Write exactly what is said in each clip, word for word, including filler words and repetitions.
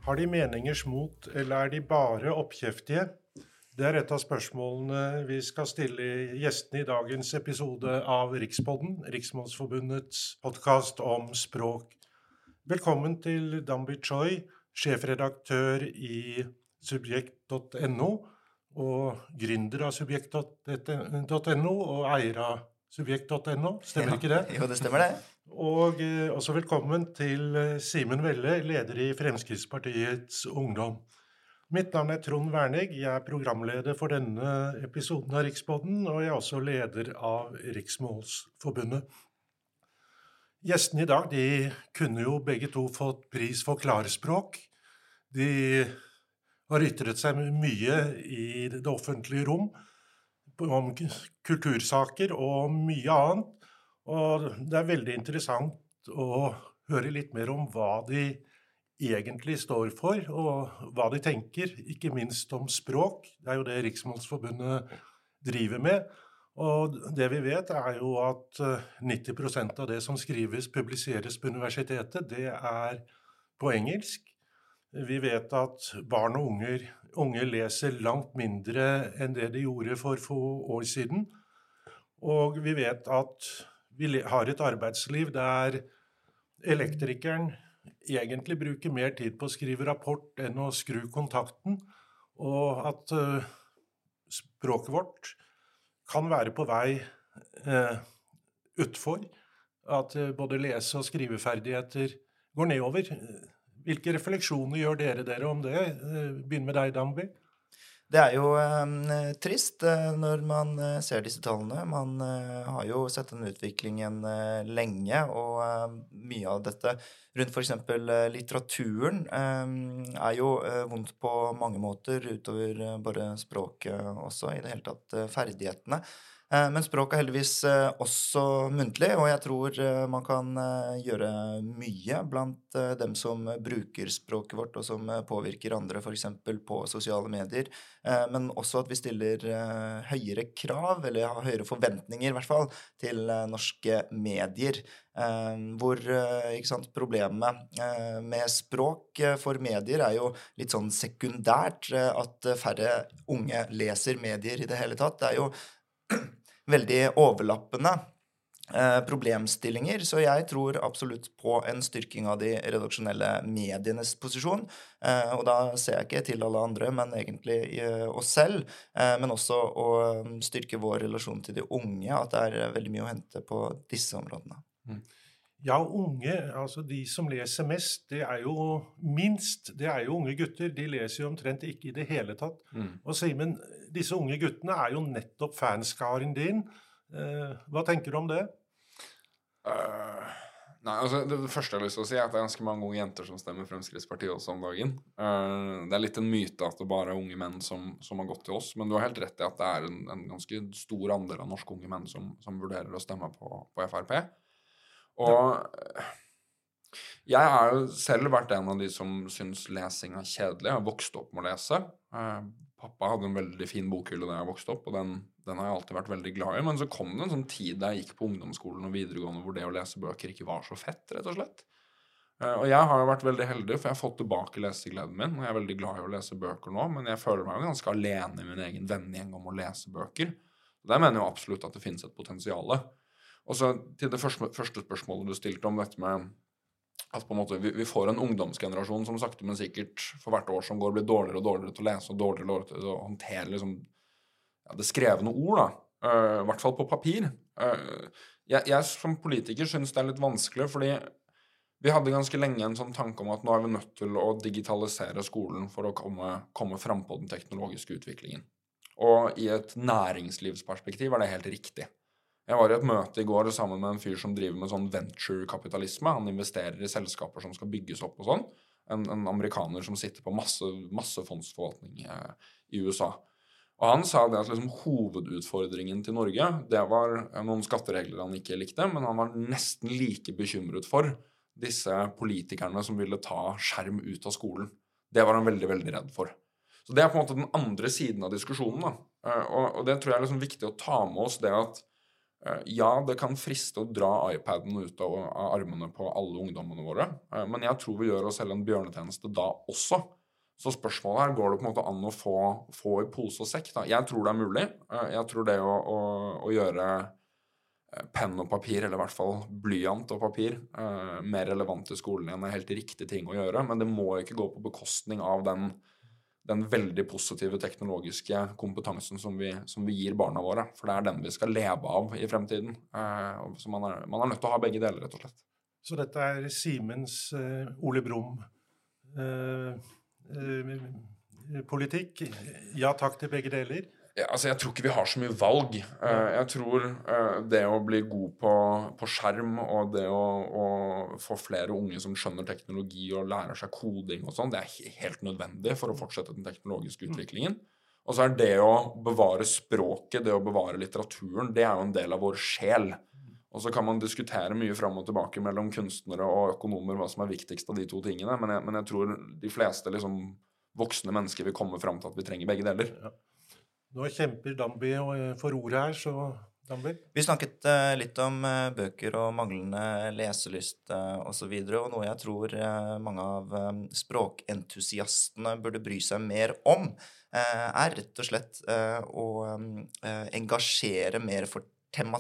Har de meningers mot, eller er de bare oppkjeftige? Det er et av spørsmålene vi skal stille gjestene i dagens episode av Rikspodden, Riksmålsforbundets podcast om språk. Velkommen til Dambi Choi, sjefredaktør i subjekt punktum no, og gründer av subjekt punktum no, og eier av subjekt punktum no. Stemmer ja, ikke det? Jo, det stemmer det. Og eh, også velkommen til Simen Velle, leder i Fremskrittspartiets Ungdom. Mitt navn er Trond Vernig, jeg er programleder for denne episoden av Rikspodden, og jeg er også leder av Riksmålsforbundet. Gjestene i dag, de kunne jo begge to fått pris for klarspråk. De har ytret seg mye i det offentlige rom, om kultursaker og mye annet. Og det er veldig interessant å høre litt mer om hva de egentlig står for, og hva de tenker, ikke minst om språk. Det er jo det Riksmålsforbundet driver med. Og det vi vet er jo at nitti prosent av det som skrives, publiseres på universitetet, det er på engelsk. Vi vet at barn og unger, unge leser langt mindre enn det de gjorde for få år siden. Og vi vet at vi har et arbeidsliv der elektrikeren egentlig bruker mer tid på å skrive rapport enn å skru kontakten, og at uh, språket vårt kan være på vei uh, utfor, at uh, både lese- og skriveferdigheter går nedover. Hvilke refleksjoner gjør dere dere om det? Uh, Begynn med deg, Dambi. Det er jo eh, trist eh, når man eh, ser disse tallene. Man eh, har jo sett den utviklingen eh, lenge, og eh, mye av dette rundt for eksempel eh, litteraturen eh, er jo eh, vondt på mange måter utover eh, bare språket også, i det hele tatt eh, ferdighetene. Eh, men språk er heldigvis eh, også muntlig, og jeg tror eh, man kan eh, gjøre mye blant eh, dem som bruker språket vårt og som eh, påvirker andre, for eksempel på sosiale medier. Eh, men også at vi stiller eh, høyere krav, eller har høyere forventninger i hvert fall, til eh, norske medier. Eh, hvor eh, ikke sant, problemet eh, med språk eh, for medier er jo litt sånn sekundært, eh, at færre unge leser medier i det hele tatt. Det er jo veldig overlappende eh, problemstillinger, så jeg tror absolutt på en styrking av de redaksjonelle medienes posisjon, eh, og da ser jeg ikke til alle andre, men egentlig eh, oss selv, eh, men også å styrke vår relasjon til de unge, at det er veldig mye å hente på disse områdene. Mm. Ja, unge, altså de som leser mest, det er jo minst, det er jo unge gutter, de leser jo omtrent ikke i det hele tatt. Mm. Og Simen, disse unge guttene er jo nettopp fanskaren din. Eh, hva tenker du om det? Uh, nei, altså det, det første jeg har lyst til å si er at det er ganske mange unge jenter som stemmer Fremskrittspartiet også om dagen. Uh, det er litt en myte at det bare er unge menn som, som har gått til oss, men du har helt rett i at det er en, en ganske stor andel av norske unge menn som, som vurderer å stemme på, på F R P. Og jeg har jo selv vært en av de som synes lesing er kjedelig. Jeg har vokst opp med å lese. Eh, pappa hadde en veldig fin bokhylle da jeg vokste opp, og den, den har jeg alltid vært veldig glad i. Men så kom det en sånn tid da jeg gikk på ungdomsskolen og videregående hvor det å lese bøker ikke var så fett, rett og slett. Eh, og jeg har jo vært veldig heldig, for jeg har fått tilbake lesegleden min, og jeg er veldig glad i å lese bøker nå, men jeg føler meg jo ganske alene i min egen vennegjeng om å lese bøker. Og der mener jeg jo absolutt at det finnes et potensiale. Og så til det første, første spørsmålet du stilte om dette med at på en måte vi, vi får en ungdomsgenerasjon som sakte, men sikkert for hvert år som går blir dårligere og dårligere til å lese og dårligere og dårligere til å håndtere liksom, ja, det skrevne ord, da. Uh, I hvert fall på papir. Uh, jeg, jeg som politiker synes det er litt vanskelig, fordi vi hadde ganske lenge en sånn tanke om at nå er vi nødt til å digitalisere skolen for å komme, komme frem på den teknologiske utviklingen. Og i et næringslivsperspektiv er det helt riktig. Jeg var i et møte i går sammen med en fyr som driver med sånn venture-kapitalisme. Han investerer i selskaper som skal bygges opp og sånn. En, en amerikaner som sitter på masse, masse fondsforvaltning eh, i U S A. Og han sa det at liksom, hovedutfordringen til Norge, det var noen skatteregler han ikke likte, men han var nesten like bekymret for disse politikerne som ville ta skjerm ut av skolen. Det var han veldig, veldig redd for. Så det er på en måte den andre siden av diskusjonen, da. Og, og det tror jeg er liksom viktig å ta med oss, det at Eh, Ja, det kan friste å dra iPaden ut av, av armene på alle ungdommene våre, eh, men jeg tror vi gjør oss selv en bjørnetjeneste da også. Så spørsmålet her, går det på en måte an å få, få i pose og sekk? Da? Jeg tror det er mulig. Eh, Jeg tror det å, å, å gjøre eh, penn og papir, eller i hvert fall blyant og papir, eh, mer relevant i skolen igjen er helt riktig ting å gjøre, men det må ikke gå på bekostning av den, den veldig positive teknologiske kompetansen som vi, som vi gir barna våre. For det er den vi skal leve av i fremtiden. Eh, Så man er, man er nødt til å ha begge deler, rett og slett. Så dette er Simens eh, Ole Brumm eh, eh, politikk. Ja takk til begge deler. Ja, altså, jeg tror ikke vi har så mye valg. Eh, jeg tror eh, det å bli god på, på skjerm, og det å, å få flere unge som skjønner teknologi og lærer seg koding og sånn, det er he- helt nødvendig for å fortsette den teknologiske utviklingen. Og så er det å bevare språket, det å bevare litteraturen, det er jo en del av vår sjel. Og så kan man diskutere mye fram og tilbake mellom kunstnere og økonomer hva som er viktigst av de to tingene, men jeg, men jeg tror de fleste liksom, voksne mennesker vil komme fram til at vi trenger begge deler. Ja. Nå kjemper Dambi eh, for ordet her, så Dambi. Vi snakket eh, litt om eh, bøker og manglende leselyst eh, og så videre, og noe jeg tror eh, mange av eh, språkentusiastene burde bry seg mer om, eh, er rett og slett eh, å eh, engasjere mer for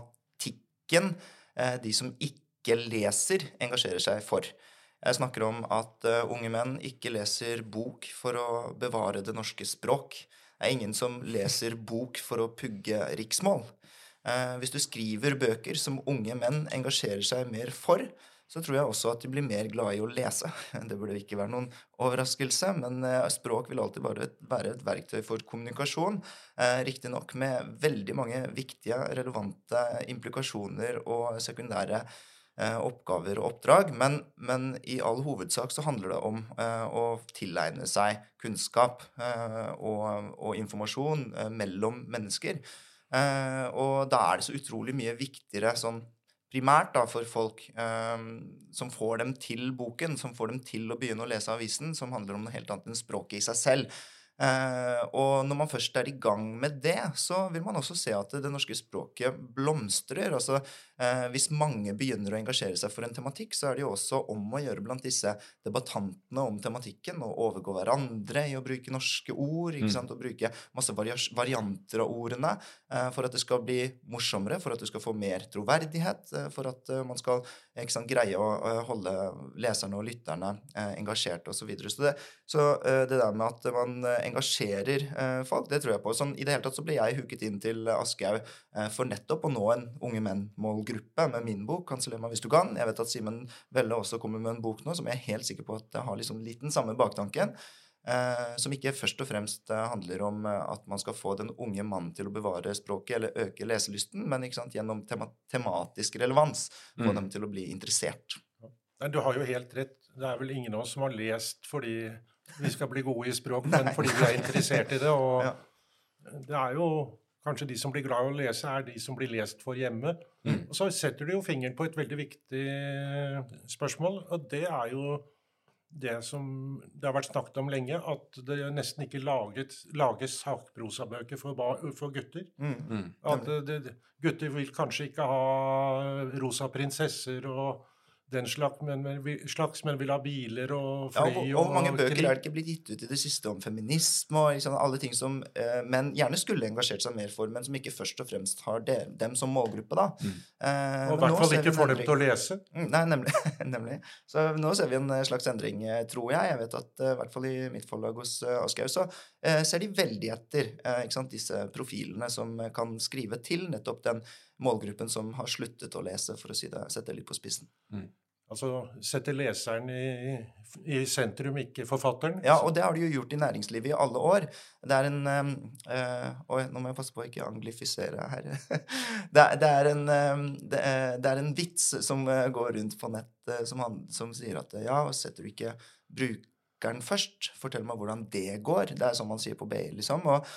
tematikken eh, de som ikke leser, engasjerer seg for. Jeg snakker om at eh, unge menn ikke leser bok for å bevare det norske språk. Det er ingen som leser bok for å pugge riksmål. Eh, hvis du skriver bøker som unge menn engasjerer seg mer for, så tror jeg også at de blir mer glad i å lese. Det burde ikke være noen overraskelse, men eh, språk vil alltid bare være et verktøy for kommunikasjon. Eh, riktig nok med veldig mange viktige, relevante implikasjoner og sekundære oppgaver og oppdrag, men, men i all hovedsak så handler det om eh, å tilegne seg kunnskap eh, og, og informasjon eh, mellom mennesker. Eh, og da er det så utrolig mye viktigere sånn primært da, for folk eh, som får dem til boken, som får dem til å begynne å lese avisen, som handler om noe helt annet enn språket i seg selv. Eh, og når man først er i gang med det, så vil man også se at det norske språket blomstrer. Altså, eh, hvis mange begynner å engasjere seg for en tematikk, så er det jo også om å gjøre blant disse debattantene om tematikken, og overgå hverandre i å bruke norske ord, ikke sant, og bruke masse varias- varianter av ordene, eh, for at det skal bli morsommere, for at du skal få mer troverdighet, eh, for at eh, man skal ikke sant, greie å eh, holde leserne og lytterne eh, engasjert og så videre. Så det, så, eh, det der med at man eh, engasjerer eh, folk, det tror jeg på. Sånn, i det hele tatt så ble jeg huket inn til Aschehoug eh, for nettopp å nå en unge menn-målgruppe med min bok, «Kanseller meg hvis du kan». Jeg vet at Simen Velle også kommer med en bok nå, som jeg er helt sikker på at det har liksom litt den samme baktanken, eh, som ikke først og fremst eh, handler om eh, at man skal få den unge mannen til å bevare språket eller øke leselysten, men ikke sant, gjennom tema tematisk relevans få Mm. dem til å bli interessert. Nei, du har jo helt rett. Det er vel ingen av oss som har lest fordi vi skal bli gode i språk, men fordi vi er interessert i det. Og Ja. det er jo kanskje de som blir glad i å lese, er de som blir lest for hjemme. Mm. Og så setter du jo fingeren på et veldig viktig spørsmål, og det er jo det som det har vært snakket om lenge, at det nesten ikke laget, lages sakprosabøker for, ba- for gutter. Mm. Mm. At det, det, gutter vil kanskje ikke ha rosa prinsesser og den slags, men, men, vil- slags, men vil ha biler og Ja, fly og, og, og hvor mange bøker krig. er det ikke blitt gitt ut i det siste om feminisme og liksom alle ting som eh, menn gjerne skulle engasjert seg mer for, men som ikke først og fremst har det, dem som målgruppe, da. Mm. Eh, Og i men hvert nå fall ser vi ikke en får dem endring. til å lese. Mm, Nei, nemlig, nemlig. Så nå ser vi en eh, slags endring, eh, tror jeg. Jeg vet at eh, i hvert fall i mitt forlag hos uh, Aschehoug, så eh, ser de veldig etter eh, ikke sant, disse profilene som eh, kan skrive til nettopp den målgruppen som har sluttet å lese, for å si det, sette det litt på spissen. Mm. Altså sette leseren i, i sentrum, ikke forfatteren. Ja, og det har de jo gjort i næringslivet i alle år. Det er en um, uh, Oi, nå må jeg passe på å ikke anglifisere her. det, er, det, er en, um, det, er, det er en vits som uh, går rundt på nett, uh, som, han, som sier at uh, ja, setter du ikke brukeren først? Fortell meg hvordan det går. Det er sånn man sier på B I, liksom. Og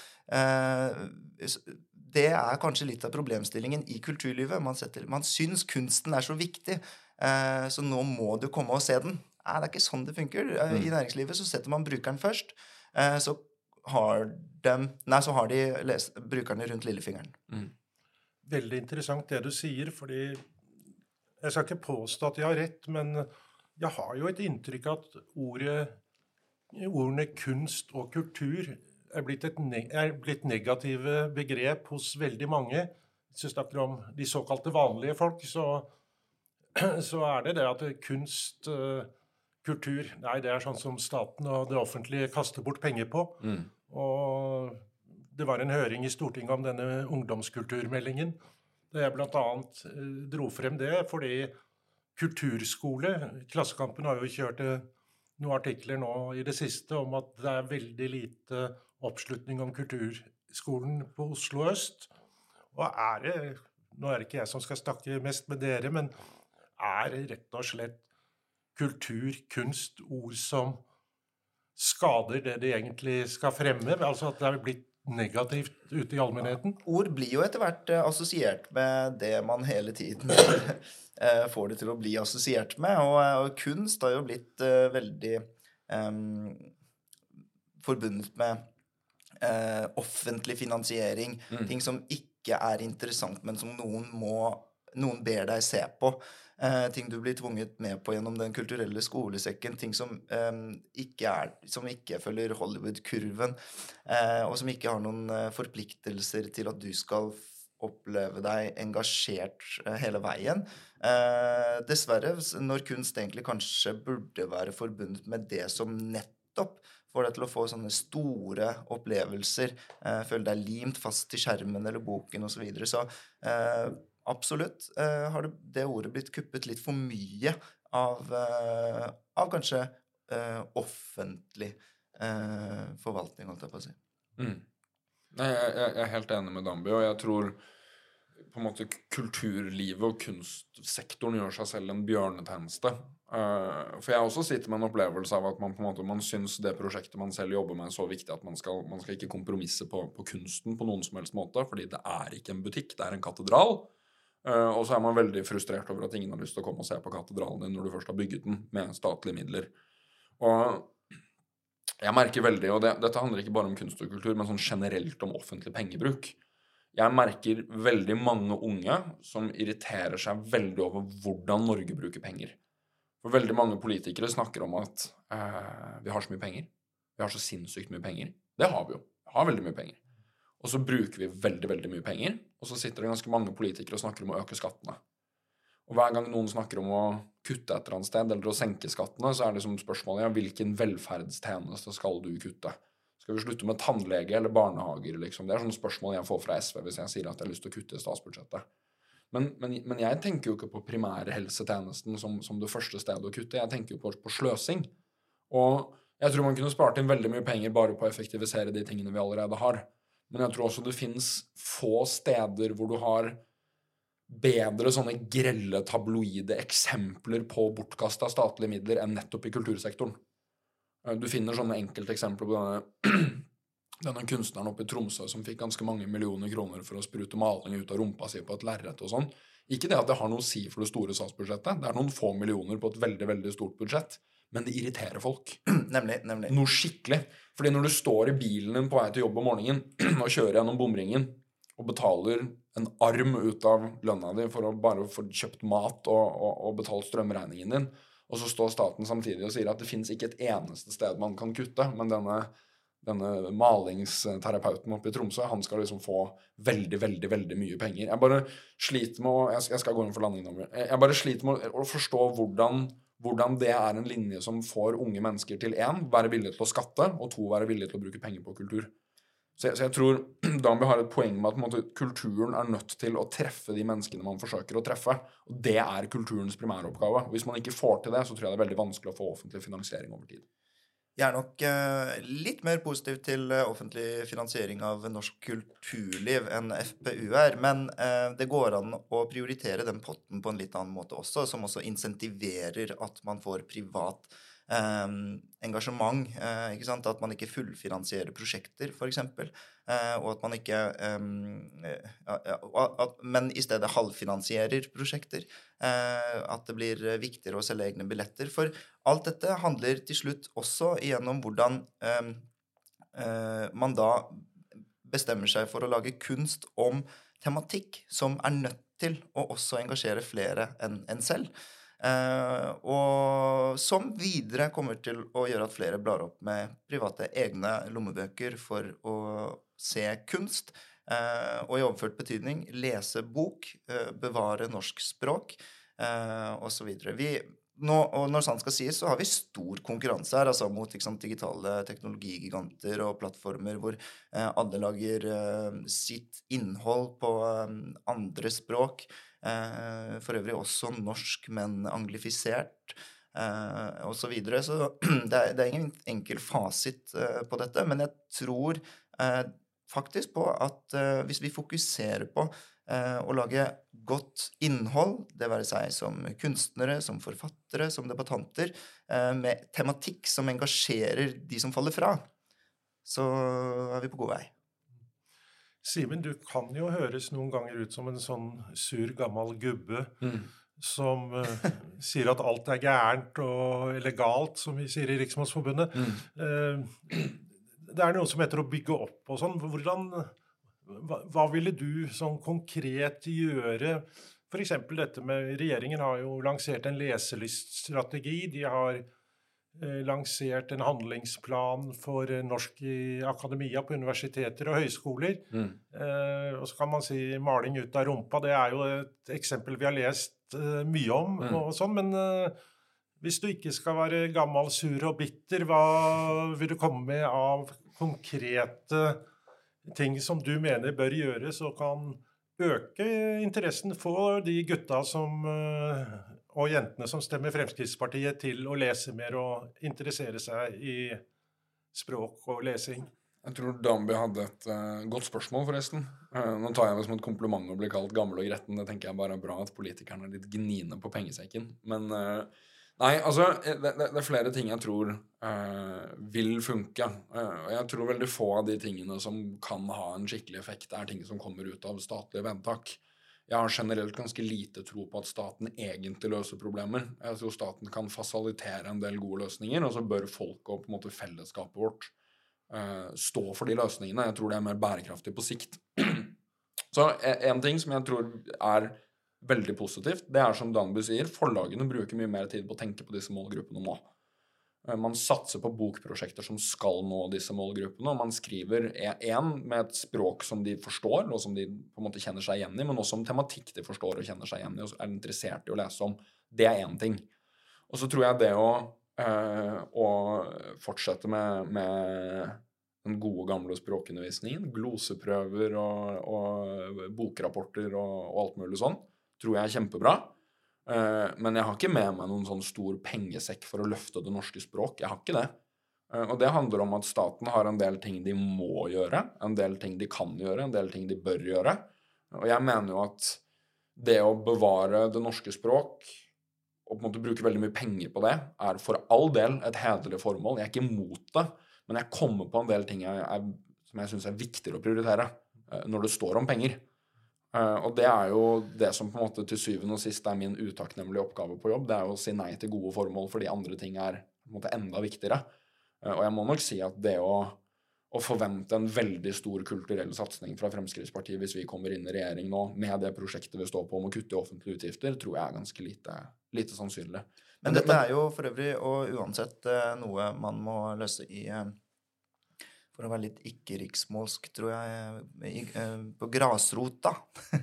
uh, det er kanskje litt av problemstillingen i kulturlivet. Man, setter, man syns kunsten er så viktig, eh, så nå må du komme og se den. Nei, det er ikke sånn det funker. Eh, I næringslivet så setter man brukeren først, eh, så har, dem, nei, så har de les, brukerne rundt lillefingeren. Mm. veldig interessant det du sier, fordi jeg skal ikke påstå at jeg har rett, men jeg har jo et inntrykk at ordet, ordene kunst og kultur er blitt, et ne er blitt negative begrep hos veldig mange. Hvis du snakker om de såkalte vanlige folk, så, så er det det at kunst, uh, kultur, nei, det er sånn som staten og det offentlige kaster bort penger på. Mm. Og det var en høring i Stortinget om denne ungdomskulturmeldingen, der jeg blant annet uh, dro frem det, fordi kulturskole, Klassekampen har jo kjørt noen artikler nå i det siste om at det er veldig lite oppslutning om kulturskolen på Oslo Øst. Og er det, nå er det ikke jeg som skal snakke mest med dere, men er det rett og slett kultur, kunst, ord som skader det de egentlig skal fremme? Altså at det er blitt negativt ute i allmennheten? Ord blir jo etter hvert eh, assosiert med det man hele tiden eh, får det til å bli assosiert med, og, og kunst har jo blitt eh, veldig eh, forbundet med eh, offentlig finansiering, Mm. ting som ikke er interessant, men som noen må, noen ber deg se på. Eh, ting du blir tvunget med på gjennom den kulturelle skolesekken, ting som, eh, ikke, er, som ikke følger Hollywood-kurven, eh, og som ikke har noen eh, forpliktelser til at du skal f- oppleve deg engasjert eh, hele veien. Eh, dessverre, s- når kunst egentlig kanskje burde være forbundet med det som nettopp får deg til å få sånne store opplevelser, eh, føle deg limt fast til skjermen eller boken og så videre. Så eh, absolutt eh, har det, det ordet blitt kuppet litt for mye av, eh, av kanskje eh, offentlig eh, forvaltning, holdt jeg på å si. Mm. Nei, jeg, jeg jeg er helt enig med Damby, og jeg tror på en måte kulturlivet og kunstsektoren gjør seg selv en bjørnetjeneste. Eh, for jeg også sitter med en opplevelse av at man på en måte man syns det prosjektet man selv jobber med er så viktig at man skal, man skal ikke kompromisse på, på kunsten på noen som helst måte, fordi det er ikke en butikk, det er en katedral. Eh, og så er man veldig frustrert over at ingen har lyst til å komme og se på katedralen din når du først har bygget den med statlige midler. Og jeg merker veldig, og det, dette handler ikke bare om kunst og kultur, men sånn generelt om offentlig pengebruk. Jeg merker veldig mange unge som irriterer seg veldig over hvordan Norge bruker penger. For veldig mange politikere snakker om at eh, vi har så mye penger. Vi har så sinnssykt mye penger. Det har vi jo. Vi har veldig mye penger. Og så bruker vi veldig, veldig mye penger, og så sitter det ganske mange politikere og snakker om å øke skattene. Og hver gang noen snakker om å kutte et eller annet sted, eller å senke skattene, så er det som spørsmålet, ja, hvilken velferdstjeneste skal du kutte? Skal vi slutte med tannlege eller barnehager, liksom? Det er sånne spørsmål jeg får fra S V hvis jeg sier at jeg har lyst til å kutte i statsbudsjettet. Men, men, men jeg tenker jo ikke på primærhelsetjenesten som, som det første stedet å kutte. Jeg tenker jo på, på sløsing. Og jeg tror man kunne spart inn veldig mye penger bare på å effektivisere de tingene vi allerede har. Men jeg tror også det finnes få steder hvor du har bedre sånne grelle tabloide eksempler på bortkastet statlige midler enn nettopp i kultursektoren. Du finner sånne enkelte eksempler på denne, denne kunstneren oppe i Tromsø som fikk ganske mange millioner kroner for å sprute maling ut av rumpa si på et lerret og sånn. Ikke det at det har noe å si for det store statsbudsjettet. Det er noen få millioner på et veldig, veldig stort budsjett. Men det irriterer folk. Nemlig, nemlig. Noe skikkelig. Fordi når du står i bilen din på vei til jobb om morgenen og kjører gjennom bomringen og betaler en arm ut av lønna di for å bare få kjøpt mat og, og, og betalt strømregningen din, og så står staten samtidig og sier at det finnes ikke et eneste sted man kan kutte, men denne, denne malingsterapeuten oppe i Tromsø, han skal liksom få veldig, veldig, veldig mye penger. Jeg bare sliter med å, jeg skal gå inn for landingen, jeg bare sliter med å forstå hvordan, hvordan det er en linje som får unge mennesker til en, være villige til å skatte, og to, være villige til å bruke penger på kultur. Så jeg, så jeg tror Damby har et poeng med at måte, kulturen er nødt til å treffe de menneskene man forsøker å treffe. Og det er kulturens primæroppgave. Hvis man ikke får til det, så tror jeg det er veldig vanskelig å få offentlig finansiering over tid. Jeg er nok eh, litt mer positiv til eh, offentlig finansiering av norsk kulturliv enn F P U er, men eh, det går an å prioritere den potten på en litt annen måte også, som også insentiverer at man får privat eh, engasjement, eh, ikke sant? At man ikke fullfinansierer prosjekter, for eksempel, eh, og at man ikke, eh, ja, ja, at, men i stedet halvfinansierer prosjekter, eh, at det blir viktigere å selge egne billetter, for alt dette handler til slutt også igjennom hvordan eh, eh, man da bestemmer seg for å lage kunst om tematikk som er nødt til å også engasjere flere enn en selv. Eh, og som videre kommer til å gjøre at flere blar opp med private egne lommebøker for å se kunst, eh, og i overført betydning lese bok, eh, bevare norsk språk, eh, og så videre. Vi, nå, og når sant skal sies, så har vi stor konkurranse her, altså mot ikke sant, digitale teknologigiganter og plattformer hvor eh, alle lager eh, sitt innhold på eh, andre språk, eh, for øvrig også norsk, men anglifisert, eh, og så videre. Så det er, det er ingen enkel fasit eh, på dette, men jeg tror eh, faktisk på at eh, hvis vi fokuserer på eh, å lage godt innhold, det være seg som kunstnere, som forfattere, som debattanter, eh, med tematikk som engasjerer de som faller fra, så er vi på god vei. Simen, du kan jo høres noen ganger ut som en sånn sur gammel gubbe Mm. som uh, sier at alt er gærent og legalt, som vi sier i Riksmålsforbundet. Mm. Uh, det er noe som heter å bygge opp og sånn. Hvordan, hva, hva ville du sånn konkret gjøre? For eksempel dette med, regjeringen har jo lansert en leselyststrategi, de har lansert en handlingsplan for norsk i akademia på universiteter og høyskoler. Mm. Eh, og så kan man si maling ut av rumpa, det er jo et eksempel vi har lest eh, mye om, Mm. og sånn, men eh, hvis du ikke skal være gammel, sur og bitter, hva vil du komme med av konkrete ting som du mener bør gjøres og kan øke interessen for de gutta som eh, og jentene som stemmer Fremskrittspartiet til å lese mer og interessere seg i språk og lesing? Jeg tror Damby hadde et uh, godt spørsmål, forresten. Uh, nå tar jeg det som et kompliment å bli kalt gammel og gretten. Det tenker jeg bare er bra at politikerne er litt gnine på pengesekken. Men uh, nei, altså, det, det, det er flere ting jeg tror uh, vil funke. Uh, og jeg tror veldig få av de tingene som kan ha en skikkelig effekt, er ting som kommer ut av statlige vedtak. Jeg har generelt ganske lite tro på at staten egentlig løser problemer. Jeg tror staten kan fasilitere en del gode løsninger, og så bør folk og på en måte fellesskapet vårt uh, stå for de løsningene. Jeg tror det er mer bærekraftig på sikt. Så en ting som jeg tror er veldig positivt, det er som Danby sier, forlagene bruker mye mer tid på å tenke på disse målgruppene nå. Man satser på bokprosjekter som skal nå disse målgruppene, og man skriver en med et språk som de forstår, og som de på en måte kjenner seg igjen i, men også om tematikk de forstår og kjenner seg igjen i, og er interessert i å lese om. Det er en ting. Og så tror jeg det å, øh, å fortsette med, med den gode gamle språkundervisningen, gloseprøver og, og bokrapporter og, og alt mulig sånn, tror jeg er kjempebra. Uh, men jeg har ikke med meg noen sånn stor pengesekk for å løfte det norske språk. Jeg har ikke det. Uh, og det handler om at staten har en del ting de må gjøre, en del ting de kan gjøre, en del ting de bør gjøre. Og jeg mener jo at det å bevare det norske språk og på en måte bruke veldig mye penger på det, er for all del et hederlig formål. Jeg er ikke imot det, men jeg kommer på en del ting jeg er, som jeg synes er viktigere å prioritere uh, når det står om penger. Uh, og det er jo det som på en måte til syvende og sist er min utakknemlige oppgave på jobb. Det er jo å si nei til gode formål fordi andre ting er på en måte enda viktigere. Uh, og jeg må nok si at det å, å forvente en veldig stor kulturell satsning fra Fremskrittspartiet hvis vi kommer inn i regjering nå med det prosjektet vi står på om å kutte i offentlige utgifter, tror jeg er ganske lite, lite sannsynlig. Men, men dette er jo for øvrig og uansett uh, noe man må løse i uh for å være litt ikke-riksmålsk, tror jeg, i, uh, på grasrota.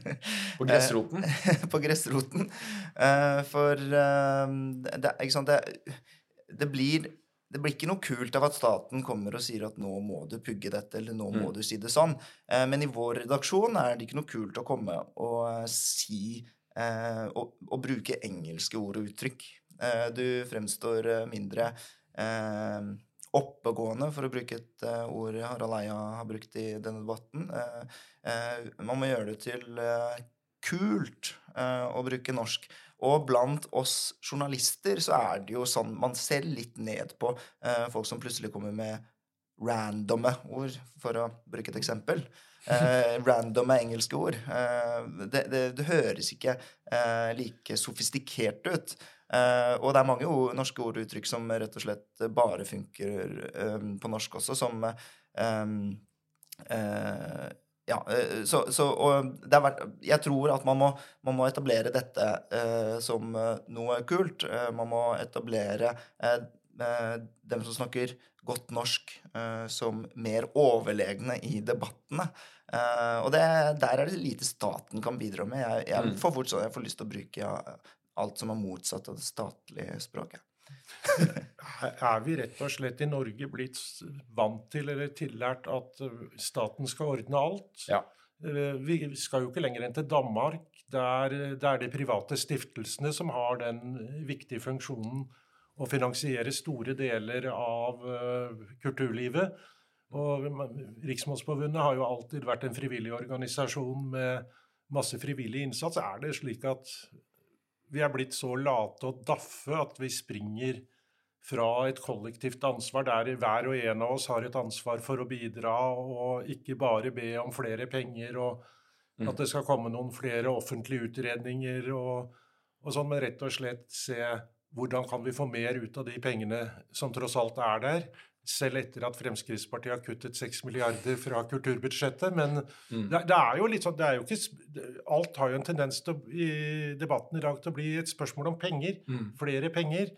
På gressroten? På gressroten. Uh, for uh, det, ikke sant, det, det, blir, det blir ikke noe kult av at staten kommer og sier at nå må du pugge dette, eller nå må mm. du si det sånn. Uh, men i vår redaksjon er det ikke noe kult å komme og uh, si, uh, og, og bruke engelske ord og uttrykk. Uh, du fremstår uh, mindre... Uh, oppegående, for å bruke et uh, ord Harald Eia har brukt i denne debatten. Uh, uh, man må gjøre det til uh, kult uh, å bruke norsk. Og blant oss journalister så er det jo sånn, man ser litt ned på uh, folk som plutselig kommer med randomme ord, for å bruke et eksempel. Uh, randomme engelske ord. Uh, det, det, det høres ikke uh, like sofistikert ut. Uh, og det er mange ord, norske ord og uttrykk som rett og slett bare funker um, på norsk også, som um, uh, ja, eh, så, så og det har vært, jeg tror at man må, man må etablere dette eh, som eh, noe kult. Eh, man må etablere eh, eh, dem som snakker godt norsk eh, som mer overlegne i debattene. Eh, og det, der er det lite staten kan bidra med. Jeg, jeg Mm. får fort sånn, jeg får lyst til å bruke ja, alt som er motsatt av det statlige språket. Er vi rett og slett i Norge blitt s- vant til eller tillært at eh, staten skal ordne alt? Ja. Eh, Vi skal jo ikke lenger enn til Danmark, der det er de private stiftelsene som har den viktige funksjonen å finansiere store deler av eh, kulturlivet. Og man- Riksmålsforbundet har jo alltid vært en frivillig organisasjon med masse frivillig innsats. Er det slik at vi er blitt så late og daffe at vi springer fra et kollektivt ansvar der hver og en av oss har et ansvar for å bidra, og ikke bare be om flere penger, og Mm. at det skal komme noen flere offentlige utredninger, og, og sånn, men rett og slett se hvordan kan vi få mer ut av de pengene som tross alt er der, selv etter at Fremskrittspartiet har kuttet seks milliarder fra kulturbudsjettet. Men Mm. det, det er jo litt sånn, det er jo ikke, sp- det- alt har jo en tendens til, å- i debatten i dag til å bli et spørsmål om penger, Mm. flere penger.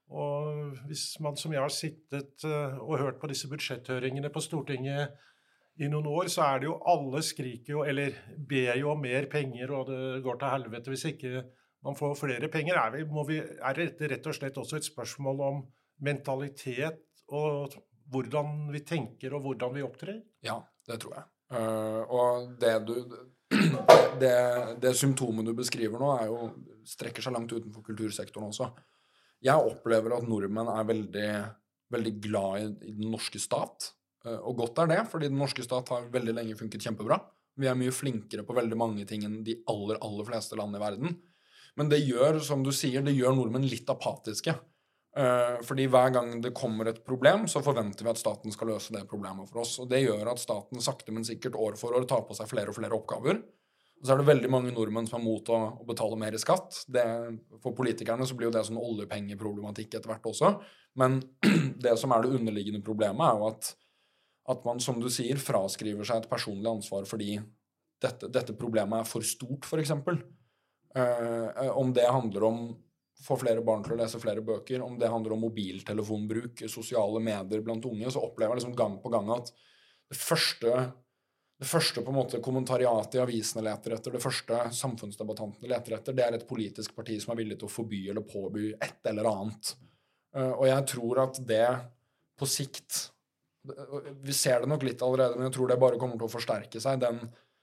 Og hvis man som jeg har sittet eh, og hørt på disse budsjetthøringene på Stortinget i noen år, så er det jo alle skriker jo, eller ber jo om mer penger, og det går til helvete hvis ikke man får flere penger. Er, vi, må vi, er det rett og slett også et spørsmål om mentalitet og hvordan vi tenker og hvordan vi opptrer? Ja, det tror jeg. Eh, og det du det, det symptomet du beskriver nå, er jo, strekker seg langt utenfor kultursektoren også. Jeg opplever at nordmenn er veldig, veldig glad i, i den norske stat. Eh, og godt er det, fordi den norske stat har veldig lenge funket kjempebra. Vi er mye flinkere på veldig mange ting enn de aller, aller fleste land i verden. Men det gjør, som du sier, det gjør nordmenn litt apatiske. Eh, fordi hver gang det kommer et problem, så forventer vi at staten skal løse det problemet for oss. Og det gjør at staten sakte, men sikkert år for år tar på seg flere og flere oppgaver. Og så er det veldig mange nordmenn som er mot å, å betale mer skatt. Det, for politikerne så blir jo det sånn oljepengeproblematikk etter hvert også. Men det som er det underliggende problemet er jo at, at man, som du sier, fraskriver seg et personlig ansvar fordi dette, dette problemet er for stort, for eksempel. Eh, om det handler om få flere barn til å lese flere bøker, om det handler om mobiltelefonbruk, sosiale medier blant unge, så opplever jeg liksom gang på gang at det første, det første på en måte kommentariatet i avisene leter etter, det første samfunnsdebattantene leter etter, det er et politisk parti som er villig til å forby eller påby et eller annet. Uh, og jeg tror at det på sikt, vi ser det nok litt allerede, men jeg tror det bare kommer til å forsterke seg, den,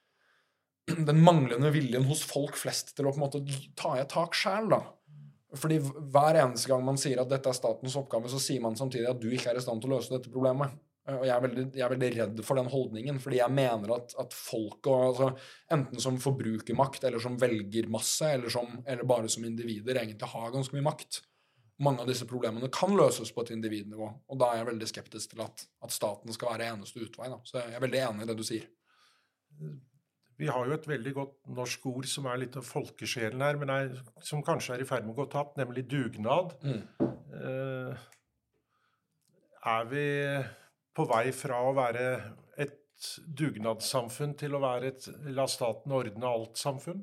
den manglende viljen hos folk flest til å på en måte ta i et tak selv da. Fordi hver eneste gang man sier at dette er statens oppgave, så sier man samtidig at du ikke er i stand til å løse dette problemet. Og jeg er veldig, jeg er veldig redd for den holdningen, fordi jeg mener at, at folk, og, altså, enten som forbrukermakt, eller som velgermasse, eller, som, eller bare som individer, egentlig har ganske mye makt. Mange av disse problemene kan løses på et individnivå, og da er jeg veldig skeptisk til at, at staten skal være eneste utvei. Da. Så jeg er veldig enig i det du sier. Vi har jo et veldig godt norsk ord som er litt av folkesjelen her, men er, som kanskje er i ferd med å gå tapt, nemlig dugnad. Mm. Eh, er vi på vei fra å være et dugnadssamfunn til å være et la staten ordne alt-samfunn?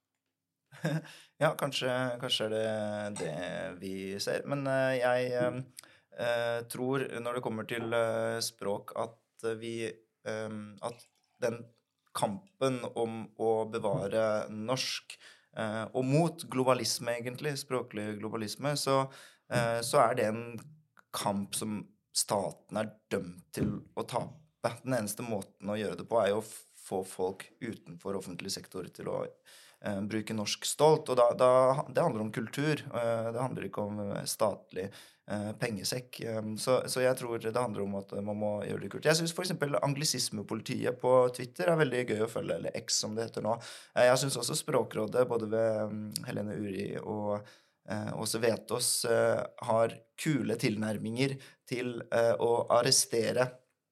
Ja, kanskje, kanskje er det det vi ser. Men eh, jeg eh, eh, tror når det kommer til eh, språk at vi eh, at den kampen om å bevare norsk eh, og mot globalisme egentlig, språklig globalisme, så, eh, så er det en kamp som staten er dømt til å tape. Den eneste måten å gjøre det på er jo å få folk utenfor offentlig sektor til å eh, bruke norsk stolt, og da, da, det handler om kultur, eh, det handler ikke om statlig eh, pengesekk, eh, så, så jeg tror det handler om at man må gjøre det kult. Jeg synes for eksempel anglisismepolitiet på Twitter er veldig gøy å følge, eller X som det heter nå. Eh, jeg synes også Språkrådet, både ved um, Helene Uri og eh, Åse Vetås, eh, har kule tilnærminger til eh, å arrestere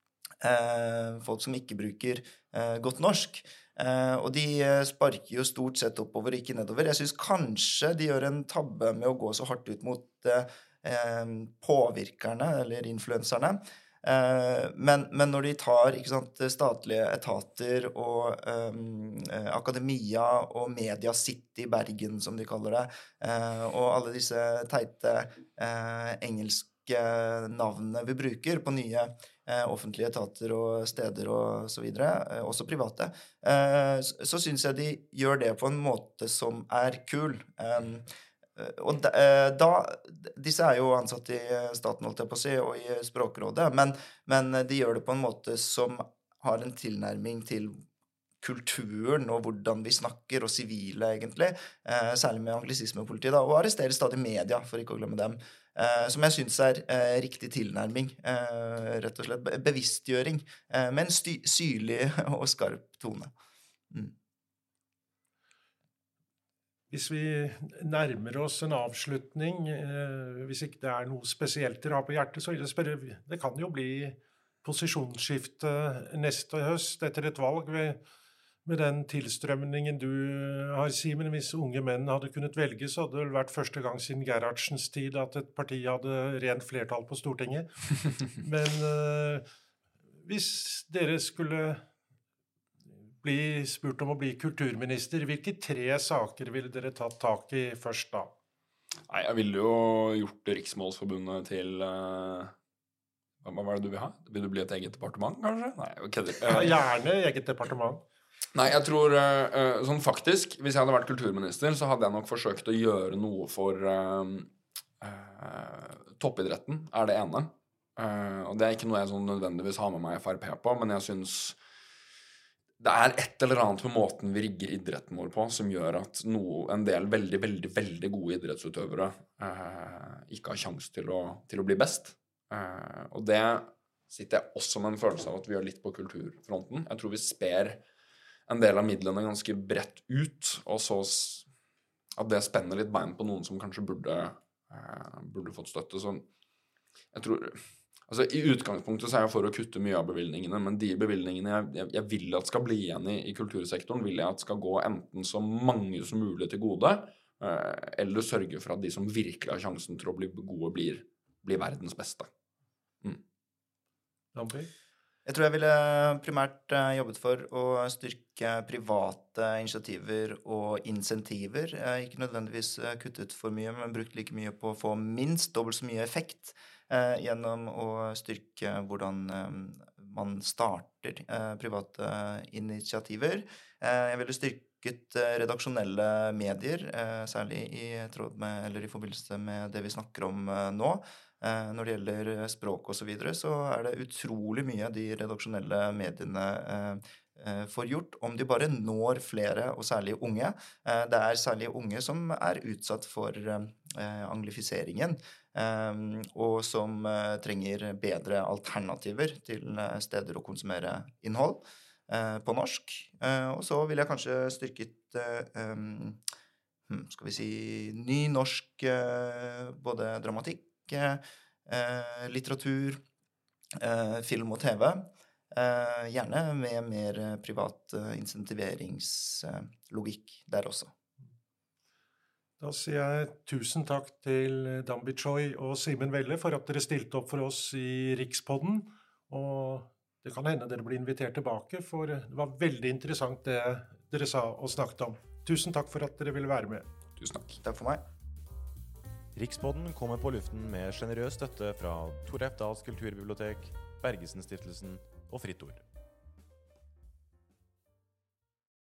eh, folk som ikke bruker eh, godt norsk. Uh, og de uh, sparker jo stort sett oppover, ikke nedover. Jeg synes kanskje de gjør en tabbe med å gå så hardt ut mot uh, uh, påvirkerne, eller influenserne. Eh, men, men når de tar ikke sant, statlige etater og um, akademia og Media City Bergen, som de kaller det, eh, og alle disse teite eh, engelske navnene vi bruker på nye eh, offentlige etater og steder og så videre, eh, også private, eh, så, så synes jeg de gjør det på en måte som er kul. Um, Og da, da, disse er jo ansatt i staten, holdt jeg på å si, og i Språkrådet, men, men de gjør det på en måte som har en tilnærming til kulturen og hvordan vi snakker, og sivile egentlig, eh, særlig med anglisismepolitiet, da, og arresterer stadig media, for ikke å glemme dem, eh, som jeg synes er eh, riktig tilnærming, eh, rett og slett bevisstgjøring, eh, med en sty- syrlig og skarp tone. Mm. Hvis vi nærmer oss en avslutning, eh, hvis ikke det er noe spesielt dere har på hjertet, så vil jeg spørre, det kan jo bli posisjonsskifte neste høst etter et valg ved, med den tilstrømningen du har, Simen. Hvis unge menn hadde kunnet velge, så hadde det vel vært første gang siden Gerhardsens tid at et parti hadde rent flertall på Stortinget. Men eh, hvis dere skulle bli spurt om å bli kulturminister, hvilke tre saker ville dere tatt tak i først da? Nei, jeg ville jo gjort Riksmålsforbundet til uh, hva var det du vil ha? Vil du bli et eget departement, kanskje? Nei, okay. Ja, gjerne eget departement. Nei, jeg tror uh, sånn faktisk, hvis jeg hadde vært kulturminister, så hadde jeg nok forsøkt å gjøre noe for uh, uh, toppidretten, er det ene. Uh, og det er ikke noe jeg sånn nødvendigvis har med meg F R P på, men jeg synes det er et eller annet med måten vi rigger idretten vår på som gjør at noe, en del veldig, veldig, veldig gode idrettsutøvere uh, ikke har sjanse til, til å bli best. Uh, og det sitter jeg også med en følelse av at vi gjør litt på kulturfronten. Jeg tror vi sper en del av midlene ganske bredt ut, og så at det spenner litt bein på noen som kanskje burde, uh, burde fått støtte. Så jeg tror, altså i utgangspunktet så er jeg for å kutte mye av bevilgningene, men de bevilgningene jeg, jeg, jeg vil at skal bli igjen i, i kultursektoren, vil jeg at skal gå enten så mange som mulig til gode, uh, eller sørge for at de som virkelig har sjansen til å bli gode blir, blir verdens beste. Mm. Dampi? Jeg tror jeg ville primært jobbet for å styrke private initiativer og insentiver. Ikke nødvendigvis kuttet for mye, men brukt like mye på å få minst dobbelt så mye effekt eh, gjennom å styrke hvordan eh, man starter eh, private initiativer. Eh, jeg ville styrket eh, redaksjonelle medier, eh, særlig i tråd med, eller i forbindelse med det vi snakker om eh, nå. Når det gjelder språk og så videre, så er det utrolig mye de redaksjonelle mediene eh, får gjort, om de bare når flere, og særlig unge. Eh, det er særlig unge som er utsatt for eh, anglifiseringen, eh, og som eh, trenger bedre alternativer til eh, steder å konsumere innhold eh, på norsk. Eh, og så vil jeg kanskje styrket eh, um, skal vi si, ny norsk eh, både dramatikk, Eh, litteratur, eh, film og T V, eh, gjerne med mer privat eh, insentiveringslogikk der også. Da sier jeg tusen takk til Dambi Choi og Simen Velle for at dere stilte opp for oss i Rikspodden, og det kan hende dere blir invitert tilbake, for det var veldig interessant det dere sa og snakket om. Tusen takk for at dere ville være med. Tusen takk. Takk for meg. Rikspodden kommer på luften med generøs støtte fra Tor Heyerdahls kulturbibliotek, Bergesen-stiftelsen og Fritt Ord.